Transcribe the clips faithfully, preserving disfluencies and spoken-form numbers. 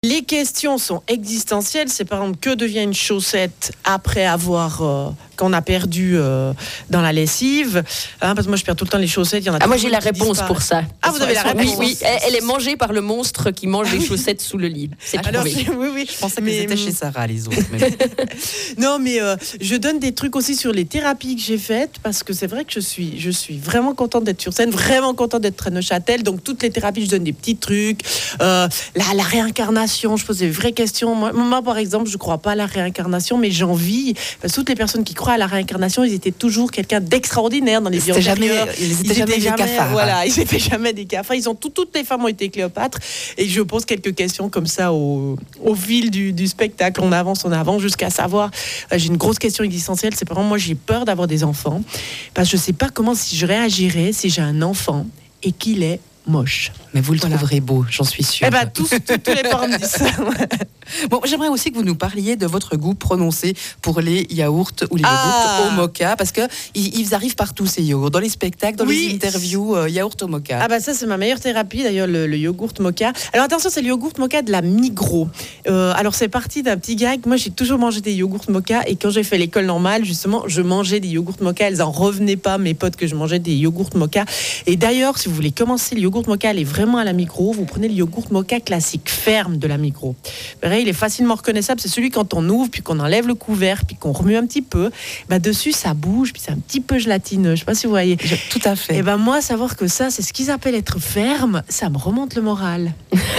Les questions sont existentielles. C'est par exemple, que devient une chaussette après avoir euh, qu'on a perdu euh, dans la lessive, hein, parce que moi je perds tout le temps les chaussettes. Il y en a ah moi j'ai la réponse disparaît. Pour ça. Ah vous avez la réponse. Oui, oui. Elle, elle est mangée par le monstre qui mange les chaussettes sous le lit. C'est ah, alors, oui, oui. Je pensais mais, qu'elles étaient chez Sarah les autres. Mais... non mais euh, je donne des trucs aussi sur les thérapies que j'ai faites parce que c'est vrai que je suis je suis vraiment contente d'être sur scène, vraiment contente d'être à Neuchâtel. Donc toutes les thérapies, je donne des petits trucs. Euh, la, la réincarnation, je pose des vraies questions. Moi, moi, par exemple, je ne crois pas à la réincarnation, mais j'en vis. Parce que toutes les personnes qui croient à la réincarnation, ils étaient toujours quelqu'un d'extraordinaire dans les vies antérieures. Ils étaient jamais des cafards. Voilà, ils n'étaient jamais des cafards. Ils ont tout, toutes les femmes ont été Cléopâtre. Et je pose quelques questions comme ça au, au fil du, du spectacle. On avance, on avance jusqu'à savoir. Euh, j'ai une grosse question existentielle. C'est par exemple, moi, j'ai peur d'avoir des enfants. Parce que je ne sais pas comment si je réagirais si j'ai un enfant et qu'il est moche. Mais vous le voilà. trouverez beau, j'en suis sûre. Eh ben, tous, tous, tous les parents me disent ça. Bon, j'aimerais aussi que vous nous parliez de votre goût prononcé pour les yaourts ou les ah. yaourts au mocha, parce que ils, ils arrivent partout ces yaourts, dans les spectacles, dans oui. les interviews, euh, yaourt au mocha. Ah bah ça c'est ma meilleure thérapie d'ailleurs, le, le yogourt mocha. Alors attention, c'est le yogourt mocha de la Migros. Euh, alors c'est parti d'un petit gag. Moi j'ai toujours mangé des yogourts mocha et quand j'ai fait l'école normale, justement, je mangeais des yogourts mocha. Elles en revenaient pas, mes potes, que je mangeais des yogourts mocha. Et d'ailleurs, si vous voulez commencer le yogourt mocha, allez vraiment à la Migros, vous prenez le yogourt mocha classique, ferme de la Migros. Pareil, il est facilement reconnaissable, c'est celui quand on ouvre, puis qu'on enlève le couvert, puis qu'on remue un petit peu, bah dessus ça bouge, puis c'est un petit peu gélatineux, je sais pas si vous voyez. Je, tout à fait. Et ben moi, savoir que ça, c'est ce qu'ils appellent être ferme, ça me remonte le moral.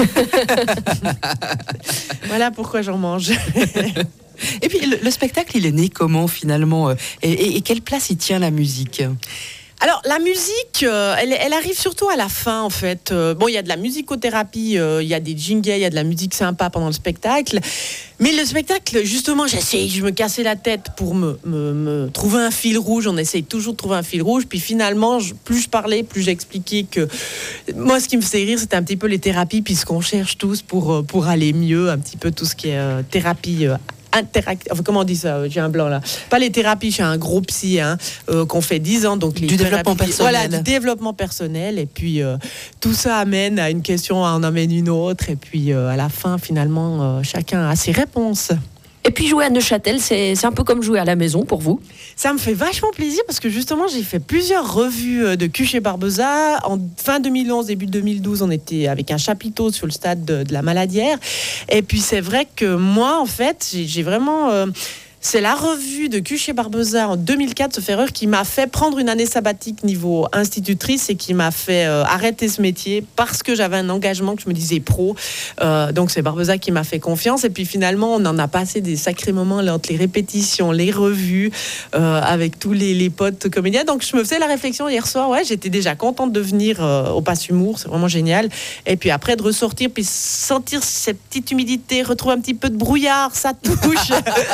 Voilà pourquoi j'en mange. Et puis le, le spectacle, il est né comment finalement, et, et, et quelle place y tient la musique ? Alors, la musique, euh, elle, elle arrive surtout à la fin, en fait. Euh, bon, il y a de la musicothérapie, euh, il y a des jingles, il y a de la musique sympa pendant le spectacle. Mais le spectacle, justement, j'essaye, je me cassais la tête pour me, me, me trouver un fil rouge. On essaye toujours de trouver un fil rouge. Puis finalement, je, plus je parlais, plus j'expliquais que... Moi, ce qui me faisait rire, c'était un petit peu les thérapies, puis ce qu'on cherche tous pour, pour aller mieux, un petit peu tout ce qui est euh, thérapie... Euh, Interact... Enfin, comment on dit ça ? J'ai un blanc là. Pas les thérapies, j'ai un gros psy hein, euh, qu'on fait dix ans. Donc les du développement personnel. Voilà, du développement personnel. Et puis euh, tout ça amène à une question, en amène une autre. Et puis euh, à la fin, finalement, euh, chacun a ses réponses. Et puis jouer à Neuchâtel, c'est, c'est un peu comme jouer à la maison pour vous ? Ça me fait vachement plaisir parce que justement, j'ai fait plusieurs revues de Cul chez Barbeza. En fin deux mille onze, début deux mille douze, on était avec un chapiteau sur le stade de, de la Maladière. Et puis c'est vrai que moi, en fait, j'ai, j'ai vraiment... Euh, c'est la revue de Cul chez Barbeza en deux mille quatre, ce Ferreur, qui m'a fait prendre une année sabbatique niveau institutrice et qui m'a fait euh, arrêter ce métier parce que j'avais un engagement que je me disais pro. Euh, donc c'est Barbeza qui m'a fait confiance. Et puis finalement, on en a passé des sacrés moments là, entre les répétitions, les revues, euh, avec tous les, les potes comédiens. Donc je me faisais la réflexion hier soir. Ouais, j'étais déjà contente de venir euh, au Passe Humour, c'est vraiment génial. Et puis après de ressortir, puis sentir cette petite humidité, retrouver un petit peu de brouillard, ça touche.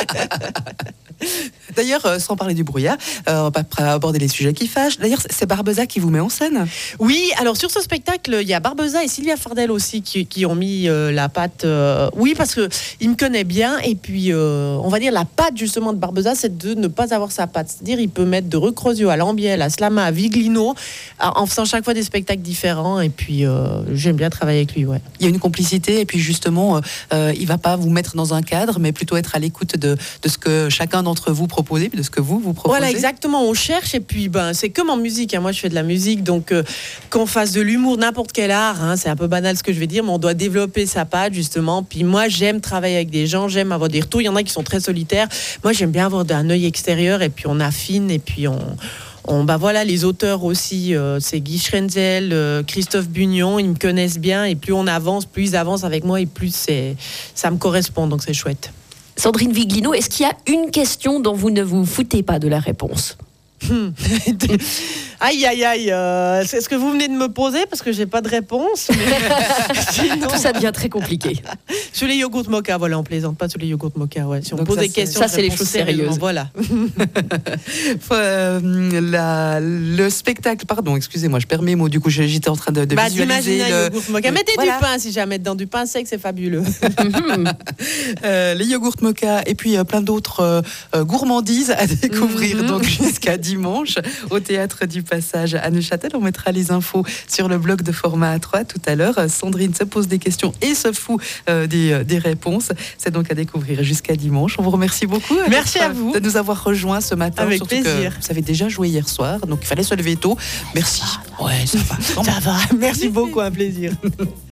D'ailleurs, euh, sans parler du brouillard, euh, on va pas aborder les sujets qui fâchent. D'ailleurs, c'est Barbeza qui vous met en scène ? Oui, alors sur ce spectacle, il y a Barbeza et Sylvia Fardel aussi qui, qui ont mis euh, la patte. Euh, oui, parce que il me connaît bien. Et puis, euh, on va dire la patte justement de Barbeza, c'est de ne pas avoir sa patte. C'est-à-dire, il peut mettre de Recrozio à Lambiel, à Slama, à Viglino, en faisant chaque fois des spectacles différents. Et puis, euh, j'aime bien travailler avec lui. Ouais. Il y a une complicité. Et puis justement, euh, il va pas vous mettre dans un cadre, mais plutôt être à l'écoute de, de ce que chacun d'entre vous proposez, de ce que vous vous proposez. Voilà, exactement. On cherche et puis ben c'est comme en musique. Hein. Moi, je fais de la musique, donc euh, qu'on fasse de l'humour, n'importe quel art. Hein, c'est un peu banal ce que je vais dire, mais on doit développer sa patte justement. Puis moi, j'aime travailler avec des gens, j'aime avoir des retours. Il y en a qui sont très solitaires. Moi, j'aime bien avoir un œil extérieur et puis on affine et puis on. On, bah voilà, les auteurs aussi, euh, c'est Guy Schrenzel, euh, Christophe Bugnon, ils me connaissent bien et plus on avance, plus ils avancent avec moi et plus c'est, ça me correspond, donc c'est chouette. Sandrine Viglino, est-ce qu'il y a une question dont vous ne vous foutez pas de la réponse ? Hmm. Aïe, aïe, aïe. Euh, c'est ce que vous venez de me poser parce que j'ai pas de réponse. Mais... Sinon... Tout ça devient très compliqué. Sur les yogourts mocha, voilà, on plaisante pas sur les yogourts mocha. Ouais. Si on donc pose ça, des questions, ça c'est les choses sérieuses. Voilà. euh, la, le spectacle, pardon, excusez-moi, je perds mes mots. Du coup, j'étais en train de, de bah, visualiser le... un yogourt mocha. Mettez voilà. du pain si jamais dedans, du pain sec, c'est fabuleux. euh, les yogourts mocha et puis euh, plein d'autres euh, gourmandises à découvrir. Mm-hmm. Donc jusqu'à dimanche au Théâtre du Passage à Neuchâtel. On mettra les infos sur le blog de Format A trois tout à l'heure. Sandrine se pose des questions et se fout euh, des, euh, des réponses. C'est donc à découvrir jusqu'à dimanche. On vous remercie beaucoup. Merci à vous de nous avoir rejoints ce matin. Avec Surtout plaisir. Que vous avez déjà joué hier soir, donc il fallait se lever tôt. Merci. Ouais, ça va. Ça va. Merci beaucoup, un plaisir.